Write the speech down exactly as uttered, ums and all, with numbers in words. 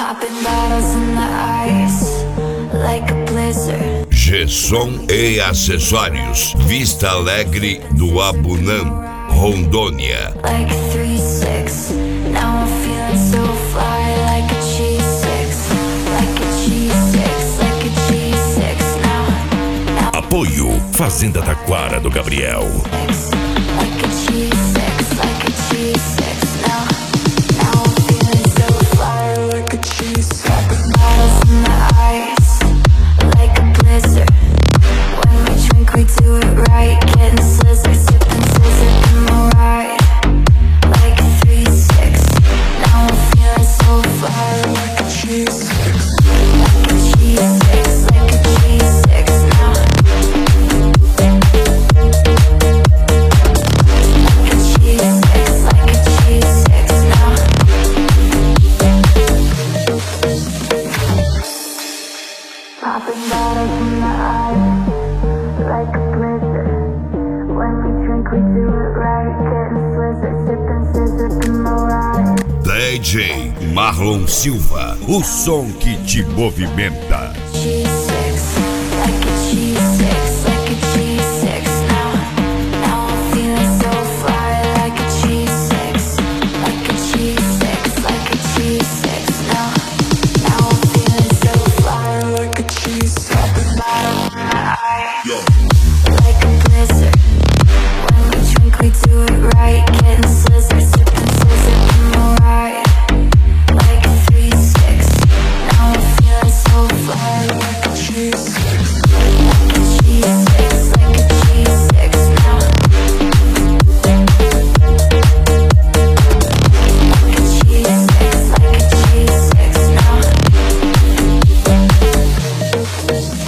Popping bottles in the ice, like a blizzard. G-Som e Acessórios, Vista Alegre do Abunã, Rondônia. Like a three six, now I'm feeling so fly. Like a G six, like a G six, like a G six now, now. Apoio Fazenda Taquara do Gabriel. Like a G six, like a G six now, now I'm feeling so fly. Like a G six. Popping bottles in the ice, like a blizzard. When we drink we do it right, getting slizzard, sipping scissor in my ride. Like a three six, now I'm feeling so fly. Like a G six, like a G six, like a G six now. Like a G six, like a G six now. Popping bottles in the ice, like a blizzard. When we drink we do it right, getting slizzard, sipping scissor in my ride. D J Marlon Silva, O som que te movimenta. G six, like a G six, like a G six now. Now I'm feeling so fly. Like a G six, like a G six, like a G six now. Now I'm feeling so fly. Like a G six. Popping bottles in the ice, like a blizzard. When we drink we do it right, getting slizzard, sipping scissor in my ride. Like a three six, now I'm feeling so fly. Like a G six, like a G six, like a G six now. Like a G six, like a G six now.